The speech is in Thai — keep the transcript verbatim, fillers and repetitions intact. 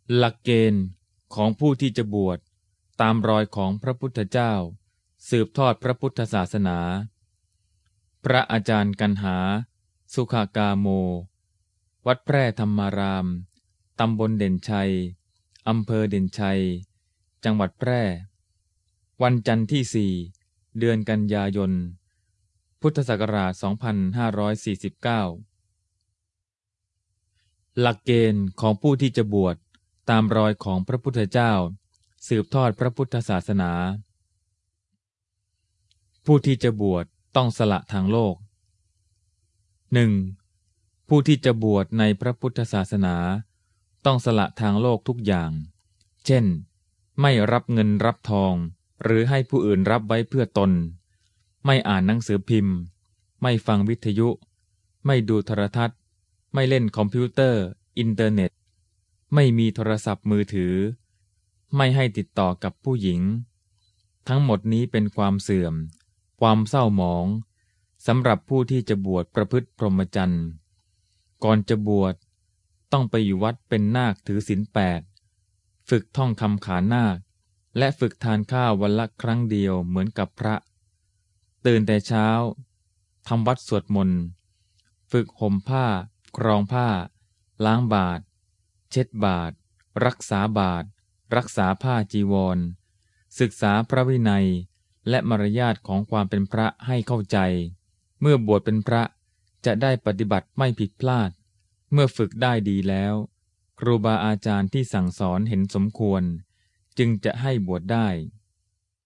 หลักเกณฑ์ของผู้ที่จะบวชตามรอยของพระพุทธเจ้าสืบทอดพระพุทธศาสนาพระอาจารย์กันหาสุขากาโมวัดแพร่ธรรมารามตำบลเด่นชัยอำเภอเด่นชัยจังหวัดแพร่วันจันทร์ที่สี่เดือนกันยายนพุทธศักราชสองพันห้าร้อยสี่สิบเก้าหลักเกณฑ์ของผู้ที่จะบวชตามรอยของพระพุทธเจ้าสืบทอดพระพุทธศาสนาผู้ที่จะบวชต้องสละทางโลก หนึ่ง. ผู้ที่จะบวชในพระพุทธศาสนาต้องสละทางโลกทุกอย่างเช่นไม่รับเงินรับทองหรือให้ผู้อื่นรับไว้เพื่อตนไม่อ่านหนังสือพิมพ์ไม่ฟังวิทยุไม่ดูโทรทัศน์ไม่เล่นคอมพิวเตอร์อินเทอร์เน็ตไม่มีโทรศัพท์มือถือไม่ให้ติดต่อกับผู้หญิงทั้งหมดนี้เป็นความเสื่อมความเศร้าหมองสำหรับผู้ที่จะบวชประพฤติพรหมจรรย์ก่อนจะบวชต้องไปอยู่วัดเป็นนาคถือศีลแปดฝึกท่องคำขานาคและฝึกทานข้าววันละครั้งเดียวเหมือนกับพระตื่นแต่เช้าทำวัดสวดมนต์ฝึกห่มผ้าครองผ้าล้างบาตรเช็ดบาตรรักษาบาตรรักษาผ้าจีวรศึกษาพระวินัยและมารยาทของความเป็นพระให้เข้าใจเมื่อบวชเป็นพระจะได้ปฏิบัติไม่ผิดพลาดเมื่อฝึกได้ดีแล้วครูบาอาจารย์ที่สั่งสอนเห็นสมควรจึงจะให้บวชได้